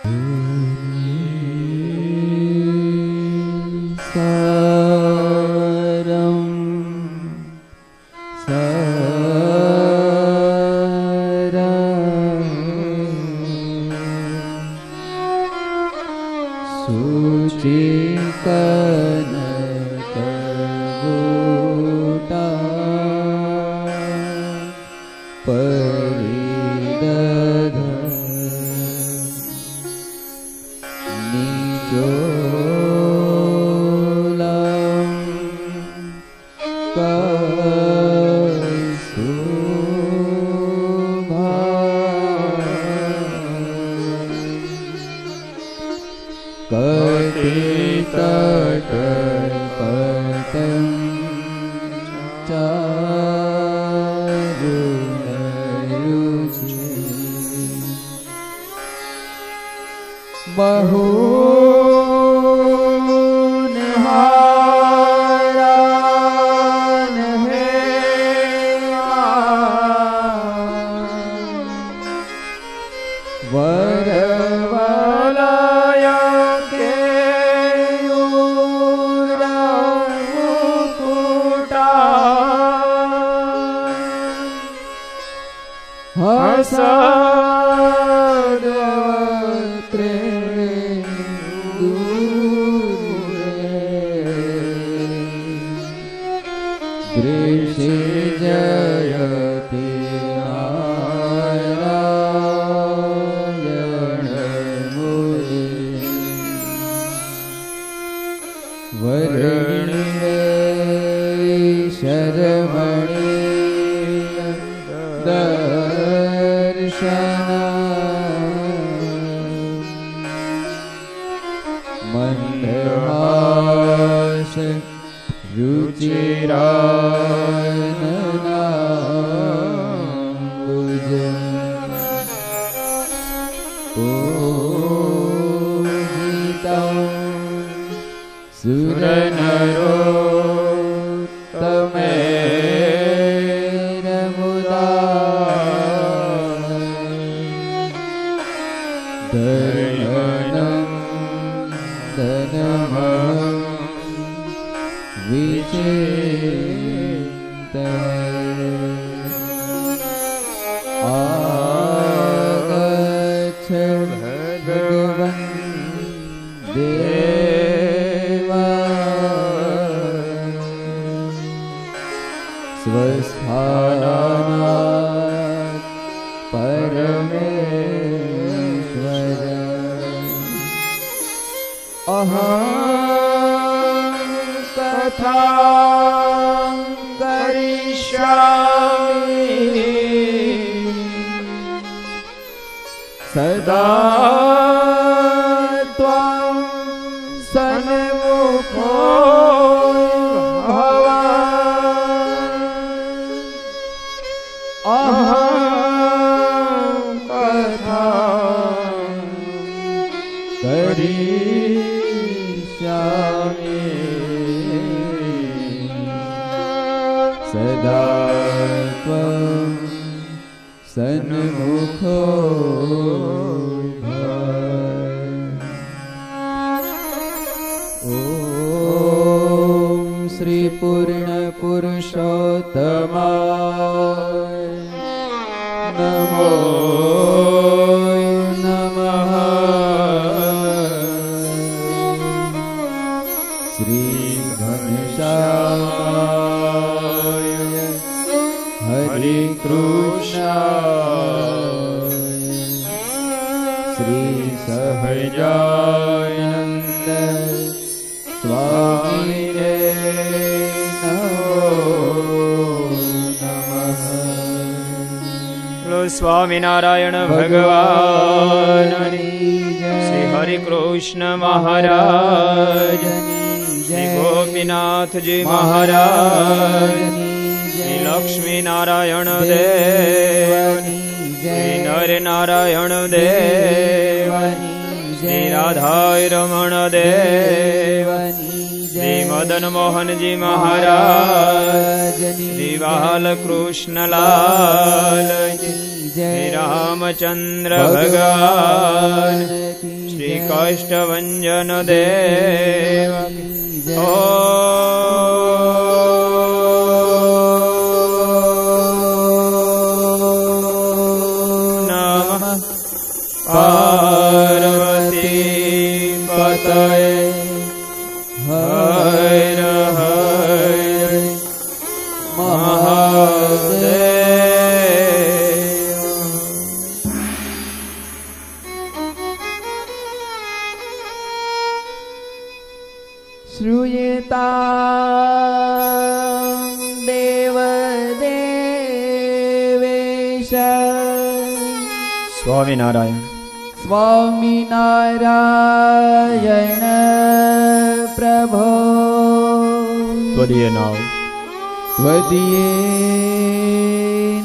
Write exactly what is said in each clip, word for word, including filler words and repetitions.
સ્વામિનારાયણ ભગવાન શ્રી હરિ કૃષ્ણ મહારાજ, શ્રી ગોપીનાથજી મહારાજ, શ્રી લક્ષ્મી નારાયણ દેવ, શ્રી નર નારાયણ દેવ, શ્રી રાધા રમણ દેવ, શ્રી મદન મોહનજી મહારાજ, શ્રી બાલકૃષ્ણલાલ, શ્રી રામચંદ્ર ભગવાન કાષ્ટભંજન દેવ ઓ પાર્વતી પતય હર હર મહાદેવ. શ્રૂયતા દેવ દેવેશ સ્વામિનારાયણ સ્વામિનારાયણ પ્રભો ત્વદીય નાવ ત્વદીય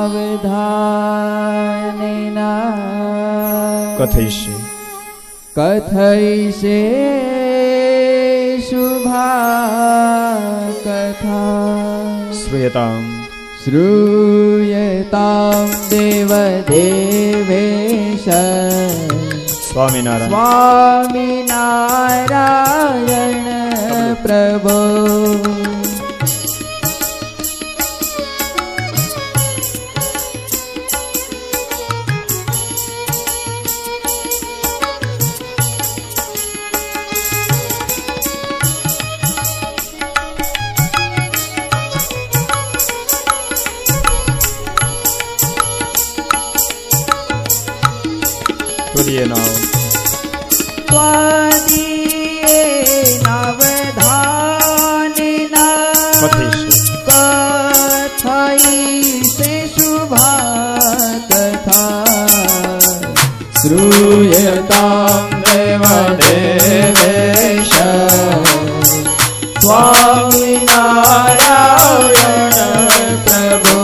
નાવધાનેના કથયિષ્યે કથયિષ્યે શુભા કથા. શ્રૂયતામ શ્રૂયતામ દેવ દેવેશ સ્વામિનારાયણ સ્વામિનારાયણ પ્રભો ત્વદીય નાવ ત્વદીય નાવધાનેના કથયિષ્યે શુભા કથા. શ્રૂયતામ દેવ દેવેશ સ્વામિનારાયણ પ્રભુ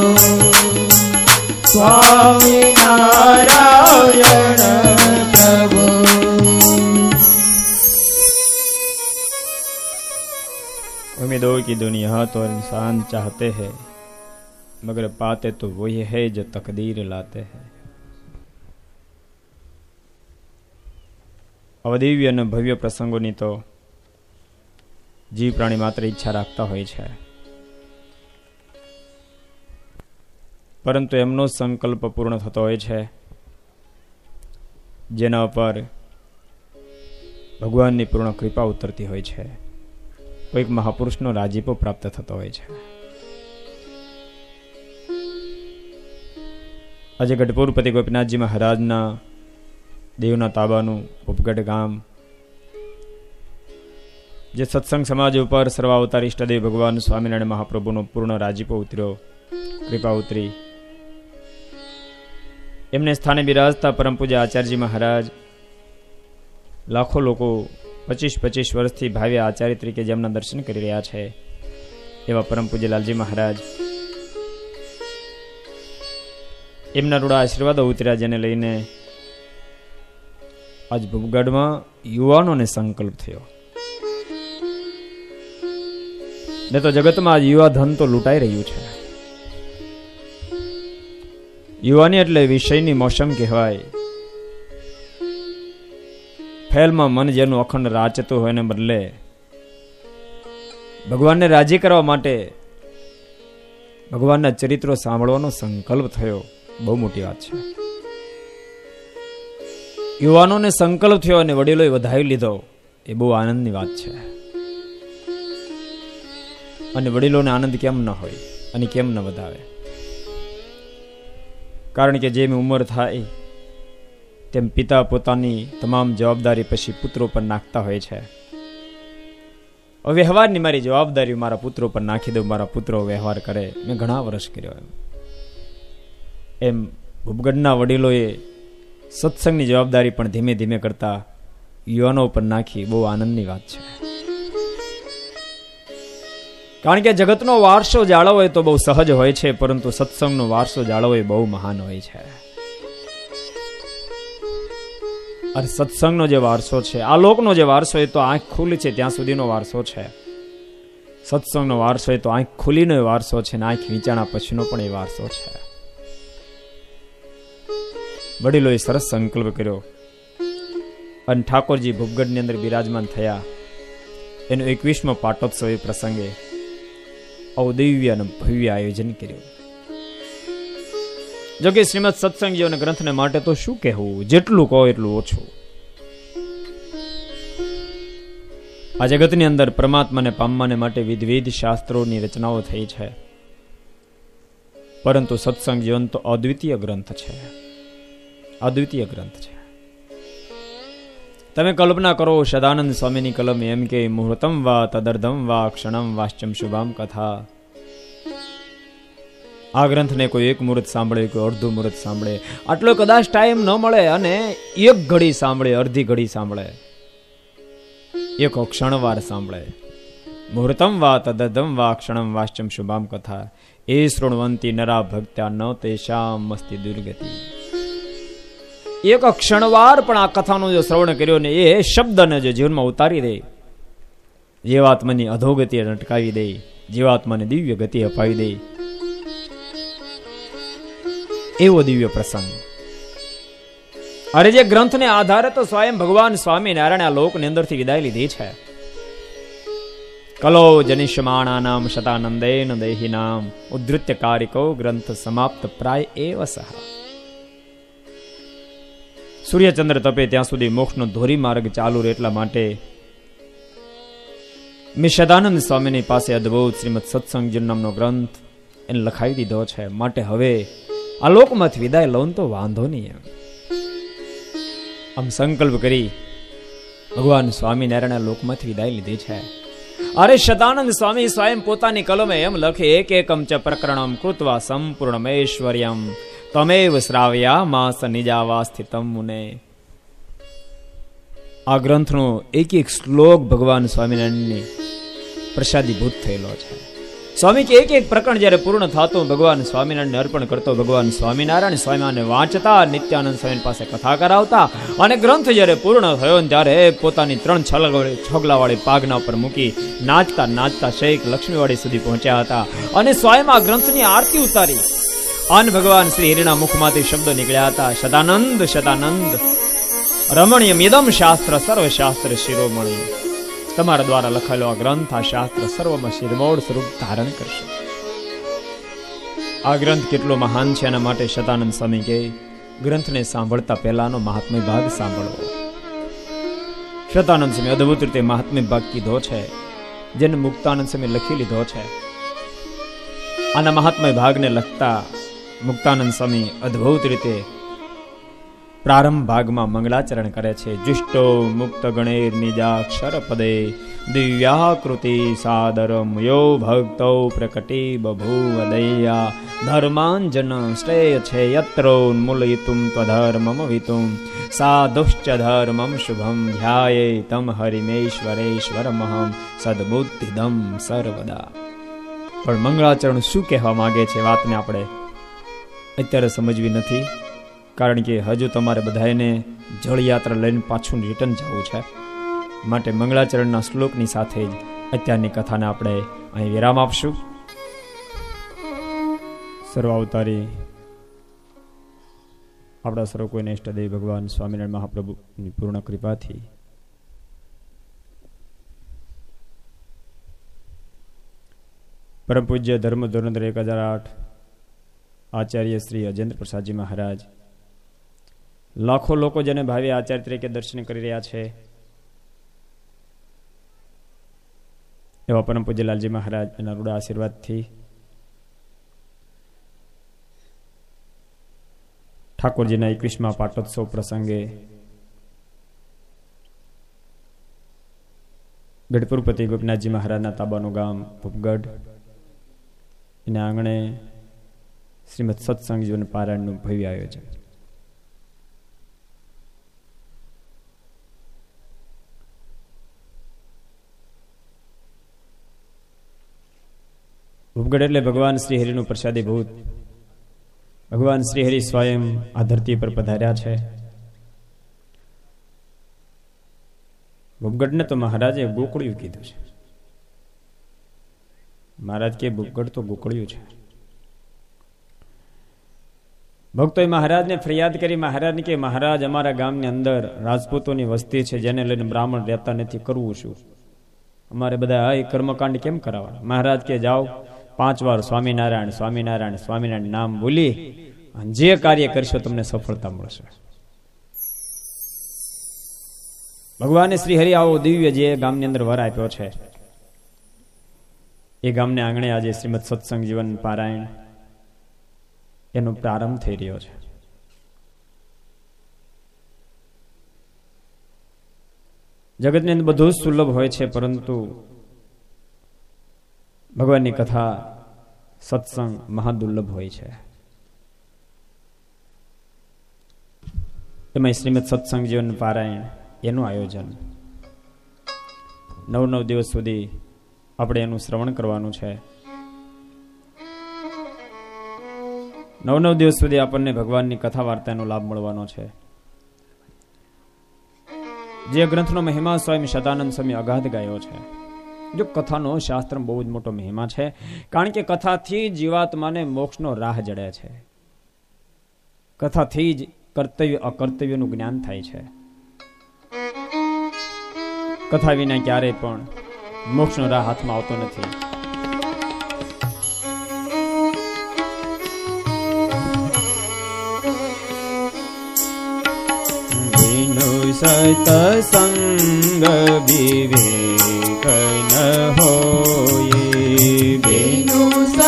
સ્વામિનારાયણ પ્રભુ. उम्मीदों की दुनिया तो इंसान चाहते हैं मगर पाते तो वही है जो तकदीर लाते हैं. અવદિવ્ય અને ભવ્ય પ્રસંગોની તો જીવ પ્રાણી માત્ર ઈચ્છા રાખતા હોય છે, પરંતુ એમનો સંકલ્પ પૂર્ણ થતો હોય છે જેના ઉપર ભગવાનની પૂર્ણ કૃપા ઉતરતી હોય છે, કોઈક મહાપુરુષનો રાજીપો પ્રાપ્ત થતો હોય છે. આજે ગઢપુરપતિ ગોપીનાથજી મહારાજના દેવના તાબાનું ઉપગઢ ગામ, જે સત્સંગ સમાજ ઉપર સર્વાવતાર ઈષ્ટદેવ ભગવાન સ્વામિનારાયણ મહાપ્રભુનો પૂર્ણ રાજીપો ઉતર્યો, કૃપા ઉતરી, એમને સ્થાને બિરાજતા પરમ પૂજ્ય આચાર્યજી મહારાજ લાખો લોકો પચીસ પચીસ વર્ષથી ભાવ્ય આચાર્ય તરીકે જેમના દર્શન કરી રહ્યા છે એવા પરમ પૂજ્ય લાલજી મહારાજ, એમના રૂડા આશીર્વાદો ઉતર્યા, જેને લઈને આજ ભૂગઢમાં યુવાનોને સંકલ્પ થયો. ને તો જગતમાં આજ યુવા ધન તો લૂંટાઈ રહ્યું છે. યુવાની એટલે વિષયની મોસમ કહેવાય. ફેલમાં મન જેનું અખંડ રાચતું હોય ને બદલે ભગવાનને રાજી કરવા માટે ભગવાનના ચરિત્રો સાંભળવાનો સંકલ્પ થયો, બહુ મોટી વાત છે. યુવાનોને સંકલ્પ થયો અને વડીલોએ વધાવી લીધો, એ બહુ આનંદની વાત છે. અને વડીલોને આનંદ કેમ ન હોય અને કેમ ન વધાવે? કારણ કે જેમ ઉંમર થાય તેમ પિતા પોતાની તમામ જવાબદારી પછી પુત્રો પર નાખતા હોય છે. વ્યવહારની મારી જવાબદારી મારા પુત્રો પર નાખી દઉં, મારા પુત્રો વ્યવહાર કરે. મેં ઘણા વર્ષ કર્યો એમ એમ ભૂપગઢના વડીલોએ સત્સંગની જવાબદારી પણ ધીમે ધીમે કરતા યુવાનો પર નાખી. બહુ આનંદની વાત છે. કારણ કે જગતનો વારસો જાળવવો તો બહુ સહજ હોય છે, પરંતુ સત્સંગનો વારસો જાળવવો એ બહુ મહાન હોય છે. અને સત્સંગનો જે વારસો છે, આ લોકનો જે વારસો એ તો આંખ ખુલી છે ત્યાં સુધીનો વારસો છે. સત્સંગનો વારસો એ તો આંખ ખુલીનો વારસો છે, ને આંખ વીંચાણા પછીનો પણ એ વારસો છે. વડીલોએ સરસ સંકલ્પ કર્યો અને ઠાકોરજી ભૂપગઢની અંદર બિરાજમાન થયા. એનો એકવીસમો પાટોત્સવ એ પ્રસંગે આવું દિવ્ય અને ભવ્ય આયોજન કર્યું. જો કે શ્રીમદ સત્સંગીઓ અને ગ્રંથને માટે તો શું કહેવું, જેટલું કહો એટલું ઓછું. આ જગતની અંદર પરમાત્માને પામવાને માટે વિવિધ શાસ્ત્રોની રચનાઓ થઈ છે, પરંતુ સત્સંગ જીવન તો અદ્વિતીય ગ્રંથ છે. અદ્વિતીય ગ્રંથ છે. તમે કલ્પના કરો, સદાનંદ સ્વામીની કલમ એમ કે મુહૂર્તમ વા તદર્ધમ વા ક્ષણમ વાશ્ચમ શુભામ કથા. આ ગ્રંથને કોઈ એક મુહૂર્ત સાંભળે, કોઈ અડધું મુહૂર્ત સાંભળે, આટલો કદાચ ટાઈમ ન મળે અને એક ઘડી સાંભળે, અડધી ઘડી સાંભળે, એક ક્ષણવાર સાંભળે. મુહૂર્તમ વા તદર્ધમ વા ક્ષણમ વાશ્ચમ શુભામ કથા એ શૃણવંતી નરા ભક્ત્યા ન તેષામ મસ્તી દુર્ગતિ. એક ક્ષણવાર પણ આ કથાનું જો શ્રવણ કર્યો ને એ શબ્દને જો જીવનમાં ઉતારી દે, જીવાત્માની અધોગતિ અટકાવી દે, જીવાત્માને દિવ્ય ગતિ અપાવી દે, એવો દિવ્ય પ્રસંગ. અરે જે ગ્રંથને આધારે તો સ્વયં ભગવાન સ્વામિનારાયણ આ લોકની અંદરથી વિદાય લીધી છે. કલો જનિષ્યમાણા નામ શતાનંદેન દેહી નામ ઉદ્ધૃત્ય કારિકો ગ્રંથ સમાપ્ત પ્રાય એવ સહ. સૂર્યચંદ્ર તપે ત્યાં સુધી મોક્ષનો ધોરી માર્ગ ચાલુ રહે, એટલા માટે મેં સદાનંદ સ્વામીની પાસે અદ્ભુત શ્રીમદ સત્સંગજી નામનો ગ્રંથ એને લખાવી દીધો છે. માટે હવે આ લોકમાંથી વિદાય લઉં તો વાંધો નહીં. આમ સંકલ્પ કરી ભગવાન સ્વામિનારાયણ લોકમાંથી વિદાય લીધી છે. અરે સદાનંદ સ્વામી સ્વયં પોતાની કલમે એમ લખે, એક એકમ ચ પ્રકરણમ કૃત્વા સંપૂર્ણમૈશ્વર્યમ તમેવ શ્રાવ્યા માસ નિજાવા સ્થિતમ મુને. આ ગ્રંથનો એક એક શ્લોક ભગવાન સ્વામિનારાયણની પ્રસાદીભૂત થયેલો છે. સ્વામી કે એક એક પ્રકરણ જ્યારે પૂર્ણ થતું ભગવાન સ્વામિનારાયણને અર્પણ કરતો. ભગવાન સ્વામિનારાયણ સ્વામીને વાંચતા, નિત્યાનંદ સ્વામી પાસે કથા કરાવતા, અને ગ્રંથ જ્યારે પૂર્ણ થયો ત્યારે પોતાની ત્રણ છોગલાવાળી પાઘના ઉપર મૂકી નાચતા નાચતા શેખ લક્ષ્મીવાડી સુધી પહોંચ્યા હતા અને સ્વયં આ ગ્રંથની આરતી ઉતારી. અન ભગવાન શ્રી હરિના મુખમાંથી શબ્દો નીકળ્યા હતા, સદાનંદ સદાનંદ રમણીય મિદમ શાસ્ત્ર સર્વ શાસ્ત્ર શિરોમણી. તમારા દ્વારા લખાયેલો આ ગ્રંથ, આ શાસ્ત્ર સર્વમાં શિરમોળ સ્વરૂપ ધારણ કરશે. આ ગ્રંથ કેટલો મહાન છે એના માટે સદાનંદ સ્વામી કે ગ્રંથને સાંભળતા પહેલાનો મહાત્મ્ય ભાગ સાંભળવો. સદાનંદ સ્વામી અદ્ભુત રીતે મહાત્મ્ય ભાગ કીધો છે, જેને મુક્તાનંદ સ્વામી લખી લીધો છે. આના મહાત્મ્ય ભાગને લખતા મુક્તાનંદ સ્વામી અદ્ભુત રીતે પ્રારંભ ભાગમાં મંગલાચરણ કરે છે. જુષ્ટો મુક્ત ગણેર નિજાક્ષર પદે દિવ્યાકૃતિ સાદરમ યો ભક્તો પ્રકટી બભૂવ દયા ધર્માંજન શ્રેય છે યત્રોન્મૂલયિતુમ ત્વધર્મમ વિતુમ સાધુશ્ચ ધર્મમ શુભમ ધ્યાયે તમ હરિમેશ્વરેશ્વરમહમ સદબુદ્ધિદમ સર્વદા. પણ મંગળાચરણ શું કહેવા માંગે છે વાતને આપણે અત્યારે સમજવી નથી, કારણ કે હજુ તમારે બધાને જળયાત્રા લઈને પાછું રિટર્ન જવું છે. માટે મંગળાચરણના શ્લોકની સાથે જ અત્યારની કથાને આપણે અહીં વિરામ આપશું. સર્વાવતારી આપણા સર્વ કોઈને ઇષ્ટદેવ ભગવાન સ્વામિનારાયણ મહાપ્રભુની પૂર્ણ કૃપાથી પરમ પૂજ્ય ધર્મ ધોરણેન્દ્ર એક હજાર આઠ આચાર્ય શ્રી અજેન્દ્ર પ્રસાદજી મહારાજ, લાખો લોકો જેને ભાવે આચાર્ય તરીકે દર્શન કરી રહ્યા છે એવા પરમ પૂજ્ય લાલજી મહારાજ એના રૂડા આશીર્વાદથી ઠાકોરજીના એકવીસમા પાટોત્સવ પ્રસંગે ગઢપુરપતિ ગોપીનાથજી મહારાજના તાબાનું ગામ ભૂપગઢ એના આંગણે શ્રીમદ સત્સંગ જીવન પારાયણનું ભવ્ય આયોજન. ભૂપગઢ એટલે ભગવાન શ્રી હરિનું પ્રસાદી ભૂત. ભગવાન શ્રી હરિ સ્વયં આ ધરતી પર પધાર્યા છે. ભૂપગઢને તો મહારાજે ગોકળિયું કીધું છે. મહારાજ કે ભૂપગઢ તો ગોકળિયું છે. ભક્તોએ મહારાજને ફરિયાદ કરી. મહારાજને કે મહારાજ, અમારા ગામની અંદર રાજપૂતોની વસ્તી છે, જેને લઈને બ્રાહ્મણ રહેતા નથી, કરવું શું? અમારે બધા આ કર્મકાંડ કેમ કરાવવા? મહારાજ કે જાઓ, પાંચ વાર સ્વામિનારાયણ સ્વામિનારાયણ સ્વામિનારાયણ નામ બોલી જે કાર્ય કરશો તમને સફળતા મળશે. ભગવાને શ્રી હરિ આવો દિવ્ય જે ગામની અંદર વર આપ્યો છે, એ ગામને આંગણે આજે શ્રીમદ સત્સંગ જીવન પારાયણ એનો પ્રારંભ થઈ રહ્યો છે. જગતની અંદર બધું જ સુલભ હોય છે, પરંતુ ભગવાનની કથા સત્સંગ મહાદુર્લભ હોય છે. એમાં શ્રીમદ સત્સંગ જીવન પારાયણ એનું આયોજન નવ નવ દિવસ સુધી આપણે એનું શ્રવણ કરવાનું છે. નવ નવ દિવસ સુધી આપણને ભગવાનની કથા વાર્તાનો લાભ મળવાનો છે. જે ગ્રંથનો મહિમા સ્વયં સદાનંદ સ્વામી અગાધ ગાયો છે. જો કથાનો શાસ્ત્ર બહુ જ મોટો મહિમા છે, કારણ કે કથાથી જીવાત્માને મોક્ષનો રાહ જડે છે. કથાથી જ કર્તવ્ય અકર્તવ્યનું જ્ઞાન થાય છે. કથા વિના ક્યારેય પણ મોક્ષનો રાહ હાથમાં આવતો નથી. સતસંગ વિવેક ન હોય, બિનુ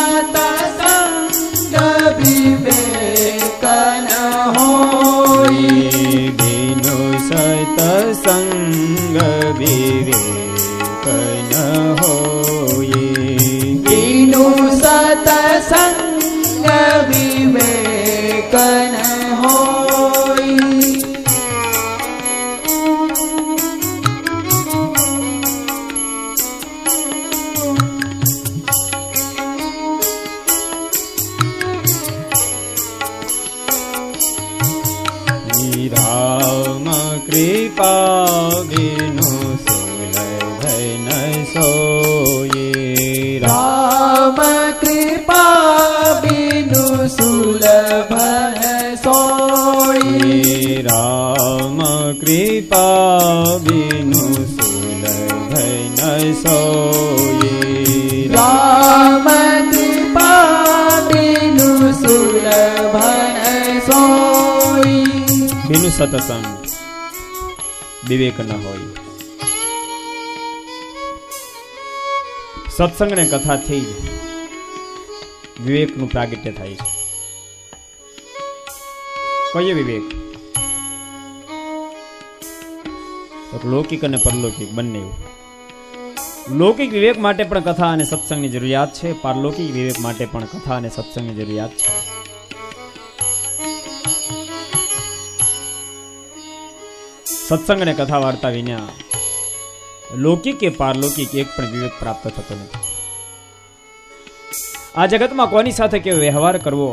સતસંગ વિવેક ન હોય, બિનુ સતસંગ વિવેક ન હોય, બિનુ સતસંગ વિવેક ન હોય. રામ કૃપા બિનુ સુલભ ન સોયે, રામ કૃપા બિનુ સુલભ ન સોયે, રામ કૃપા બિનુ સુલભ ન સોયે, રામ કૃપા બિનુ સુલભ ન સોયે. બિનુ સતસંગ વિવેક ન હોય. સત્સંગ ને કથાથી વિવેકનું પ્રાગટ્ય થાય છે. કયો વિવેક? લૌકિક અને પરલૌકિક બંને. લૌકિક વિવેક માટે પણ કથા અને સત્સંગની જરૂરિયાત છે, પારલૌકિક વિવેક માટે પણ કથા અને સત્સંગની જરૂરિયાત છે. સત્સંગ અને કથા વાર્તા વિના લૌકિક કે પારલૌકિક એક પણ વિવેક પ્રાપ્ત થતો નથી. આ જગતમાં કોની સાથે કેવો વ્યવહાર કરવો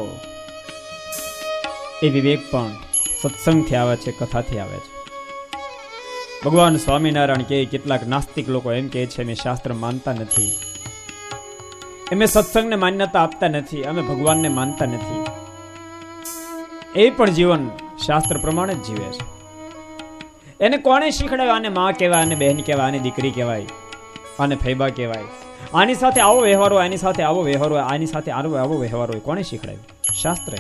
એ વિવેક પણ સત્સંગથી આવે છે, કથાથી આવે છે. ભગવાન સ્વામિનારાયણ કે કેટલાક નાસ્તિક લોકો એમ કહે છે અમે શાસ્ત્ર માનતા નથી, અમે સત્સંગને માન્યતા આપતા નથી, અમે ભગવાનને માનતા નથી. એ પણ જીવન શાસ્ત્ર પ્રમાણે જ જીવે છે. એને કોણે શીખડાવ્યું? આને માં કહેવાય, આને બહેન કહેવાય, આને દીકરી કહેવાય, આને ફૈબા કહેવાય, આની સાથે આવો વ્યવહાર હોય, આની સાથે આવો વ્યવહાર હોય, આની સાથે આવો આવો વ્યવહાર હોય. કોણે શીખડાવ્યું? શાસ્ત્રએ.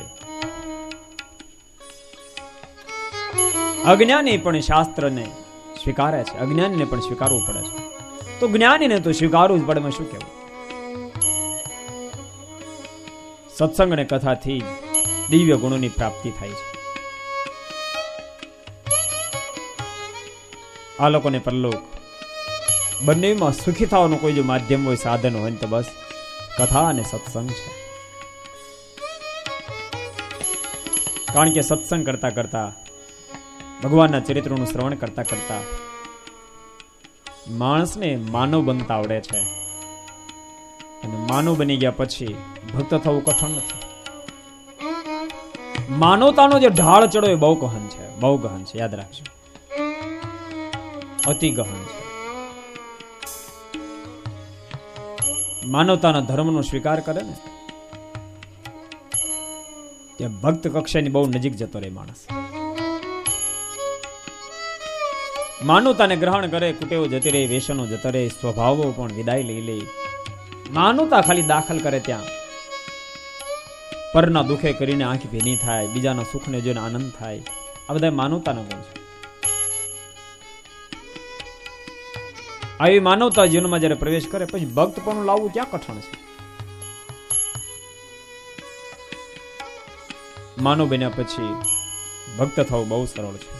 અજ્ઞાની પણ શાસ્ત્રને સ્વીકારે છે, અજ્ઞાનીને પણ સ્વીકારવું પડે છે. તો જ્ઞાનીને તો સ્વીકારવું જ પડે. શું કહેવું? સત્સંગ અને કથાથી દિવ્ય ગુણોની પ્રાપ્તિ થાય છે. આ લોકોને પરલોક બંનેમાં સુખી થવાનું કોઈ જો માધ્યમ હોય, સાધન હોય તો બસ કથા અને સત્સંગ છે. કારણ કે સત્સંગ કરતા કરતા, ભગવાનના ચરિત્રોનું શ્રવણ કરતા કરતા માણસને માનવ બનતા આવડે છે. અને માનવ બની ગયા પછી ભક્ત થવું કઠણ નથી. માનવતાનો જે ઢાળ ચડો એ બહુ ગહન છે, બહુ ગહન છે. યાદ રાખજો, અતિ ગહન છે. માનવતાના ધર્મનો સ્વીકાર કરે ને કે ભક્ત કક્ષાની બહુ નજીક જતો રહે માણસ. માનવતાને ગ્રહણ કરે, કુટેવો જતી રહે, વેસનો જતો રહે, સ્વભાવો પણ વિદાય લઈ લે. માનવતા ખાલી દાખલ કરે ત્યાં પરના દુખે કરીને આંખ ભીની થાય, બીજાના સુખને જોઈને આનંદ થાય. આ બધા માનવતાના ગુણ છે. આવી માનવતા જીવનમાં જયારે પ્રવેશ કરે પછી ભક્ત પણ લાવવું ક્યાં કઠણ છે. માનવ બન્યા પછી ભક્ત થવું બહુ સરળ છે.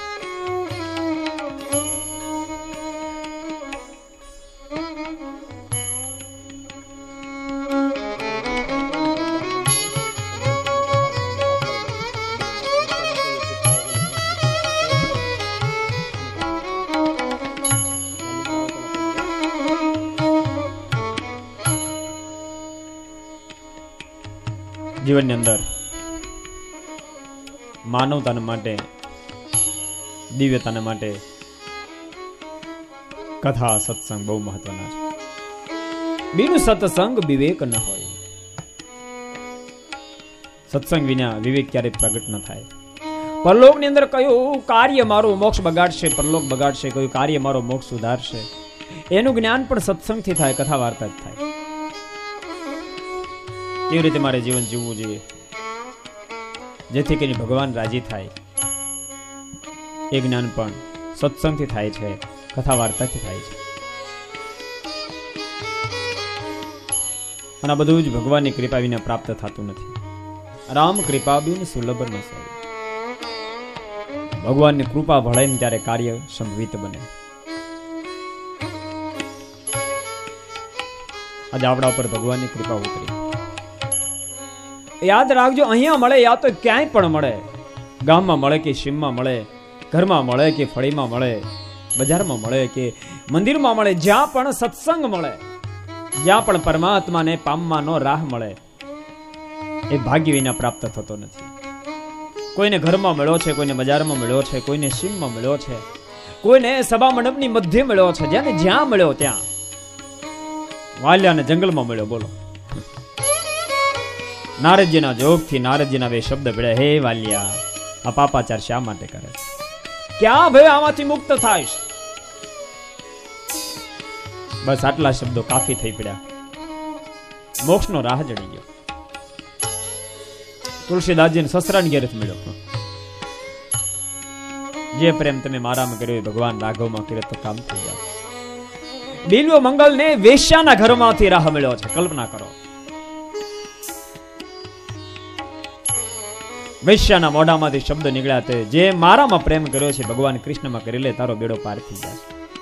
જીવનની અંદર માનવતાને માટે, દિવ્યતાને માટે કથા સત્સંગ બહુ મહત્વના છે. બીનું સત્સંગ વિવેક ન હોય. સત્સંગ વિના વિવેક ક્યારેય પ્રગટ ન થાય. પરલોકની અંદર કયું કાર્ય મારું મોક્ષ બગાડશે, પરલોક બગાડશે, કયું કાર્ય મારો મોક્ષ સુધારશે, એનું જ્ઞાન પણ સત્સંગથી થાય, કથા વાર્તા જ થાય. કેવી રીતે મારે જીવન જીવવું જોઈએ જેથી કરીને ભગવાન રાજી થાય, એ જ્ઞાન પણ સત્સંગથી થાય છે, કથા વાર્તાથી થાય છે. અને આ બધું જ ભગવાનની કૃપા વિના પ્રાપ્ત થતું નથી. રામ કૃપા બિન સુલભ ન સોય. ભગવાનની કૃપા ભળે ને ત્યારે કાર્ય સંભવિત બને. આજે આપણા ઉપર ભગવાનની કૃપા ઉતરી. યાદ રાખજો, અહીંયા મળે યા તો ક્યાંય પણ મળે, ગામમાં મળે કે સીમમાં મળે, ઘરમાં મળે કે ફળીમાં મળે, બજારમાં મળે કે મંદિરમાં મળે, જ્યાં પણ સત્સંગ મળે, જ્યાં પણ પરમાત્માને પામવાનો રાહ મળે, એ ભાગ્ય વિના પ્રાપ્ત થતો નથી. કોઈને ઘરમાં મળ્યો છે, કોઈને બજારમાં મળ્યો છે, કોઈને સીમમાં મળ્યો છે, કોઈને સભા મંડપની મધ્ય મળ્યો છે, જ્યાં જ્યાં મળ્યો ત્યાં. વાલિયાને જંગલમાં મળ્યો. બોલો, નારદજીના જોગથી નારદજીના બે શબ્દ ભળ્યા, હે વાલિયા, આ પાપાચાર શા માટે કરે? ક્યાં ભાઈ આમાંથી મુક્ત થાય? બસ આટલા શબ્દો કાફી થઈ પડ્યા. મોક્ષનો રાહ જડી ગયો. તુલસીદાસજીને સસરાની ઘેર મળ્યો. જે પ્રેમ તમે મારામાં કર્યો ભગવાન રાઘવમાં કર્યો તો કામ થઈ જાય. બિલ્વ મંગલને વેશ્યાના ઘરમાંથી રાહ મળ્યો છે. કલ્પના કરો, વૈશ્યાના મોઢામાંથી શબ્દ નીકળ્યા તે જે મારામાં પ્રેમ કર્યો છે ભગવાન કૃષ્ણમાં કરી લે, તારો બેડો પાર થઈ જાય.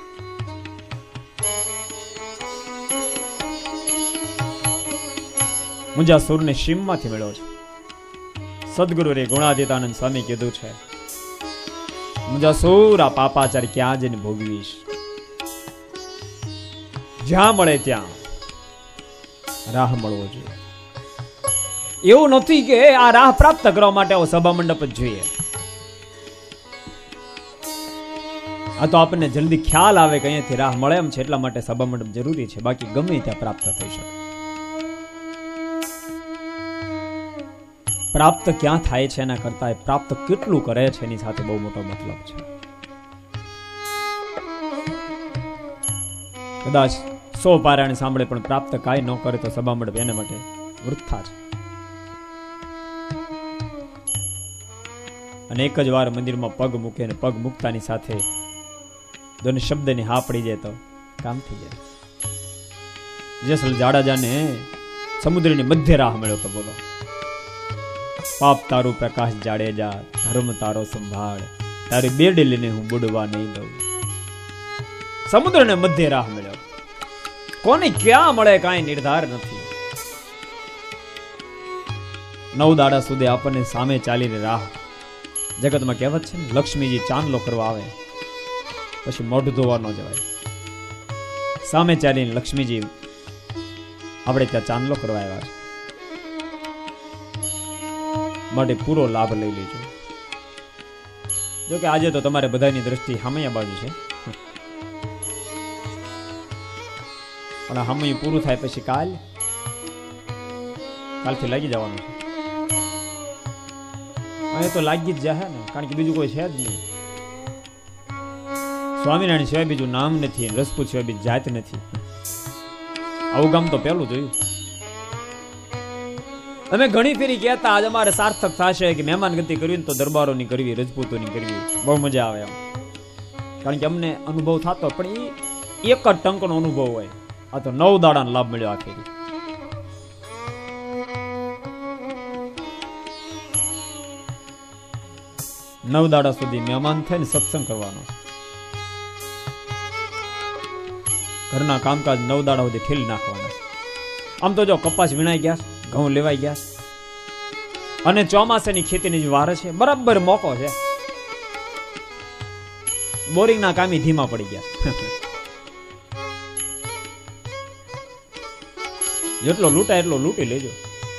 મુંજાસુરને શીમમાંથી મળ્યો છે. સદગુરુ રે ગુણાતીતાનંદ સ્વામી કીધું છે, મુંજાસુર આ પાપાચાર ક્યાં જઈને ભોગવીશ? જ્યાં મળે ત્યાં રાહ મળવો જોઈએ. એવું નથી કે આ રાહ પ્રાપ્ત કરવા માટે સભા મંડપ જ જોઈએ. આ તો આપણને જલ્દી ખ્યાલ આવે કે અહીંયાથી રાહ મળે એમ છે, એટલા માટે સભા મંડપ જરૂરી છે. બાકી ગમે ત્યાં પ્રાપ્ત થઈ શકે. પ્રાપ્ત ક્યાં થાય છે એના કરતા પ્રાપ્ત કેટલું કરે છે એની સાથે બહુ મોટો મતલબ છે. કદાચ સો પારાયણ સાંભળે પણ પ્રાપ્ત કાંઈ ન કરે તો સભા મંડપ એના માટે વૃથા છે. અને એક જ વાર મંદિરમાં પગ મૂકે ને પગ મૂકતાની સાથે દોને શબ્દની હા પડી જાય તો કામ થઈ જાય. જેસલ જાડેજાને સમુદ્રની મધ્ય રાહ મળ્યો તો બોલો, પાપ તારું પ્રકાશ જાડેજા, ધર્મ તારો સંભાળ, તારી બેડી લઈને હું બુડવા નહીં દઉં. સમુદ્રને મધ્ય રાહ મળ્યો. કોને ક્યાં મળે કાંઈ નિર્ધાર નથી. નવ દાડા સુધી આપણને સામે ચાલીને રાહ. જગતમાં કહેવત છે ને, લક્ષ્મીજી ચાંદલો કરવા આવે પછી મોઢું ધોવા ન જવાય. સામે ચાલીને લક્ષ્મીજી આપણે ત્યાં ચાંદલો કરવા આવ્યા છે, માટે પૂરો લાભ લઈ લેજો. જોકે આજે તો તમારે બધાની દ્રષ્ટિ હામૈયા બાજુ છે, પણ હામૈયું પૂરું થાય પછી કાલ કાલથી લાગી જવાનું છે. અને તો લાગી જ જાય ને, કારણ કે બીજું કોઈ છે જ નહીં. સ્વામિનારાયણ સિવાય બીજું નામ નથી, રસપૂત સિવાય બીજી જાત નથી. આવું ગામ તો પેલું જોયું. અમે ઘણી ફેરી કહેતા આજ અમારે સાર્થક થશે કે મહેમાન ગતિ કરવી ને તો દરબારોની કરવી, રજપૂતોની કરવી, બહુ મજા આવે એમ. કારણ કે અમને અનુભવ થતો, પણ એ એક જ ટંકનો અનુભવ હોય. આ તો નવ દાડાનો લાભ મળ્યો આખી. નવ દાડા સુધી મહેમાન થઈને સત્સંગ કરવાનો. ઘરના કામકાજ નવ દાડા સુધી ઠેલી નાખવાના. આમ તો જો કપાસ વીણાઈ ગયા, ઘઉં લેવાઈ ગયા, અને ચોમાસાની ખેતીની વાર છે, બરાબર મોકો છે. બોરિંગના કામી ધીમા પડી ગયા. જેટલો લૂંટાય એટલો લૂંટી લેજો.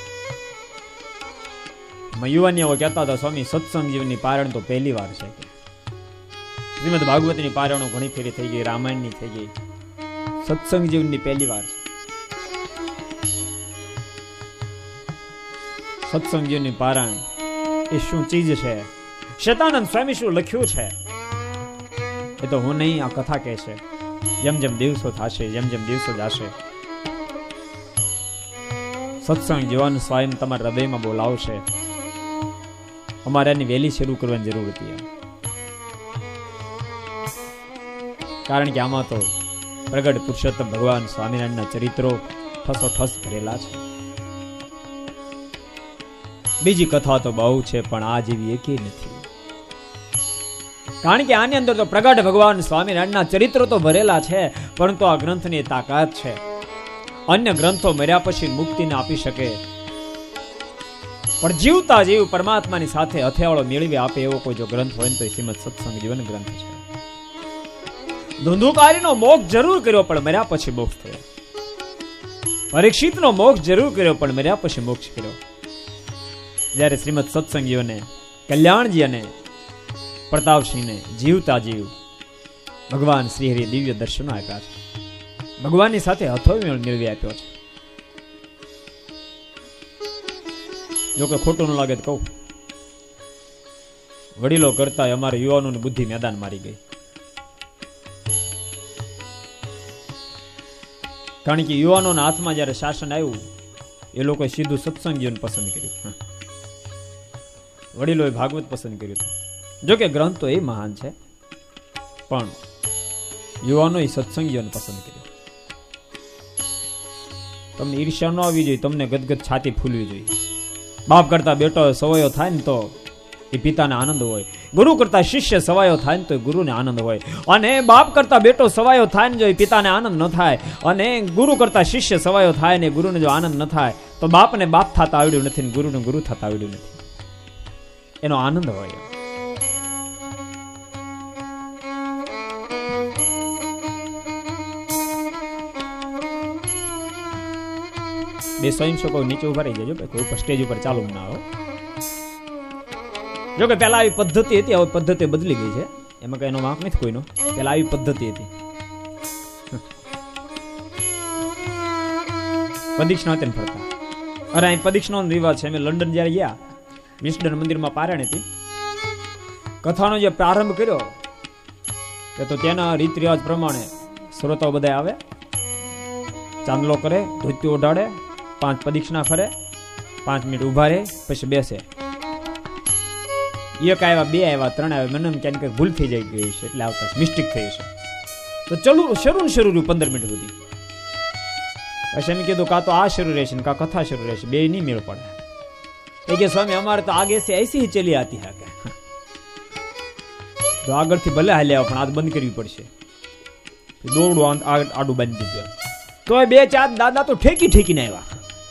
યુવાનીઓ કહેતા હતા, સ્વામી સત્સંગ જીવનની પારણ તો પહેલી વાર છે. શ્રીમદ ભાગવતની પારણો ઘણી ફેરી થઈ ગઈ, રામાયણની થઈ ગઈ, સત્સંગ જીવનની પહેલી વાર છે. સત્સંગ જીવનની પારણ એ શું ચીજ છે, શતાનંદ સ્વામી શું લખ્યું છે એ તો હું નહીં, આ કથા કહે છે. જેમ જેમ દિવસો થશે, જેમ જેમ દિવસો જશે, સત્સંગ જીવન સ્વયં તમારા હૃદયમાં બોલાવશે. અમારે એની વહેલી શરૂ કરવાની જરૂર હતી, કારણ કે આમાં તો પ્રગટ પુરુષોત્તમ ભગવાન સ્વામિનારાયણના ચરિત્રો ઠસો ઠસ ભરેલા છે. બીજી કથા તો બહુ છે, પણ આ જેવી એકેય નથી. કારણ કે આની અંદર તો પ્રગટ ભગવાન સ્વામિનારાયણના ચરિત્રો તો ભરેલા છે, પરંતુ આ ગ્રંથની તાકાત છે. અન્ય ગ્રંથો મર્યા પછી મુક્તિને આપી શકે, પણ જીવતા જીવ પરમાત્માની સાથે હથિયાળો મેળવી આપે એવો કોઈ જો ગ્રંથ હોય તો શ્રીમદ સત્સંગ જીવન ગ્રંથ છે. ધુંધુકારીનો મોક્ષ જરૂર કર્યો, પણ મર્યા પછી મોક્ષ થયો. પરીક્ષિતનો મોક્ષ જરૂર કર્યો, પણ મર્યા પછી મોક્ષ કર્યો. જ્યારે શ્રીમદ સત્સંગ જીવને કલ્યાણજી અને પ્રતાપસિંહને જીવતા જીવ ભગવાન શ્રી હરિ દિવ્ય દર્શનો આપ્યા છે, ભગવાનની સાથે હથોમેળ મેળવી આપ્યો છે. જો કે ખોટું ન લાગે તો કહું, વડીલો કરતા અમારા યુવાનોની બુદ્ધિ મેદાન મારી ગઈ. કારણ કે યુવાનોના હાથમાં જયારે શાસન આવ્યું, એ લોકોએ સીધું સત્સંગ જીવન પસંદ કર્યું, વડીલોએ ભાગવત પસંદ કર્યું. જો કે ગ્રંથ તો એ મહાન છે, પણ યુવાનોએ સત્સંગ જીવન પસંદ કર્યું. તમને ઈર્ષ્યા ન આવવી જોઈએ, તમને ગદગદ છાતી ફૂલવી જોઈએ. બાપ કરતા બેટો સવાયો થાય ને તો એ પિતાને આનંદ હોય, ગુરુ કરતા શિષ્ય સવાયો થાય ને તો ગુરુને આનંદ હોય. અને બાપ કરતા બેટો સવાયો થાય ને જો એ પિતાને આનંદ ન થાય, અને ગુરુ કરતા શિષ્ય સવાયો થાય ને ગુરુને જો આનંદ ન થાય, તો બાપને બાપ થતા આવડ્યું નથી ને ગુરુને ગુરુ થતા આવડ્યું નથી. એનો આનંદ હોય. બે સ્વયંસેવકો નીચે ઉભા રહી જજો, કોઈ ઉપર સ્ટેજ ઉપર ચાલુ ના આવો. જો કે પેલા આવી પદ્ધતિ હતી, હવે પદ્ધતિ બદલી ગઈ છે, એમાં કઈ એનો વાંક નથી કોઈનો. પેલા આવી પદ્ધતિ હતી, પ્રદક્ષિણા હતી ફરતા. અરે અહીં પ્રદક્ષિણાનો રિવાજ છે. અમે લંડન જયારે ગયા, વિસ્ડન મંદિરમાં પારાયણ હતી, કથાનો જે પ્રારંભ કર્યો તો તેના રીત રિવાજ પ્રમાણે શ્રોતાઓ બધા આવે, ચાંદલો કરે, ધોતી ઓઢાડે, પાંચ પ્રદક્ષિણા ફરે, પાંચ મિનિટ ઉભા રહે, પછી બેસે. એક આવ્યા, બે આવ્યા, ત્રણ આવ્યા, મને ક્યાંક ક્યાંક ભૂલ થઈ જાય ગઈ છે, એટલે આવતા મિસ્ટેક થઈ છે. તો ચલો શરૂ ને શરૂ રહ્યું પંદર મિનિટ સુધી. પછી એમ કીધું કાં તો આ શરૂ રહેશે ને કાં કથા શરૂ રહેશે, બે નહીં મેળ પડે. એ કે સ્વામી અમારે તો આગે સે એસી ही ચલી આતી હે કે, તો આગળથી ભલે હાલ્યા પણ આ બંધ કરવી પડશે. દોરડું આડું બાંધી દીધું. તો બે ચાર દાદા તો ઠેકી ઠેકીને આવ્યા.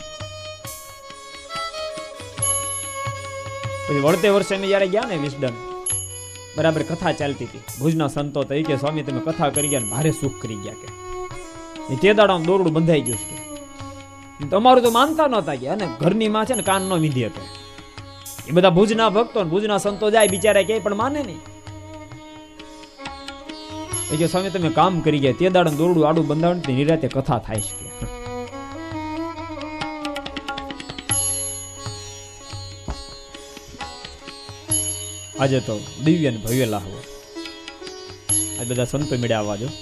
પછી વળતે વર્ષે અમે જયારે ગયા ને વિસ્ડન, બરાબર કથા ચાલતી હતી. ભુજના સંતો તો એ કે સ્વામી તમે કથા કરી ગયા, ભારે સુખ કરી ગયા કે. તે દાડા દોરડું બંધાઈ ગયું છે. તમારું તો માનતા નહોતા કે, અને ઘરની માં છે ને કાન નો વિધિ હતો. એ બધા ભુજના ભક્તો ભુજના સંતો જાય બિચારા ક્યાંય પણ માને નહીં. એ કે સ્વામી તમે કામ કરી ગયા, તે દાડા દોરડું આડું બંધાવણ નિરાતે કથા થાય છે. આજે તો દિવ્ય ને ભવ્ય લાહવો. આ બધા સંતો મેળે આવવા જો.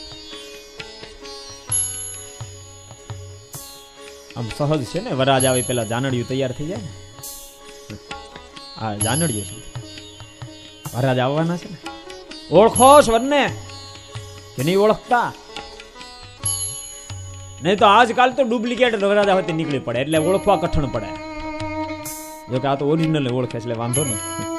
આમ સહજ છે ને, વરાજ આવે પેલા જાનડિયું તૈયાર થઈ જાય ને. હા, જાનડિયું છે, વરાજ આવવાના છે ને. ઓળખો સ્વરને કે નહીં ઓળખતા? નહીં તો આજકાલ તો ડુપ્લિકેટ વરાજ આવે નીકળી પડે, એટલે ઓળખવા કઠણ પડે. જો કે આ તો ઓરિજિનલ ઓળખે એટલે વાંધો નહીં.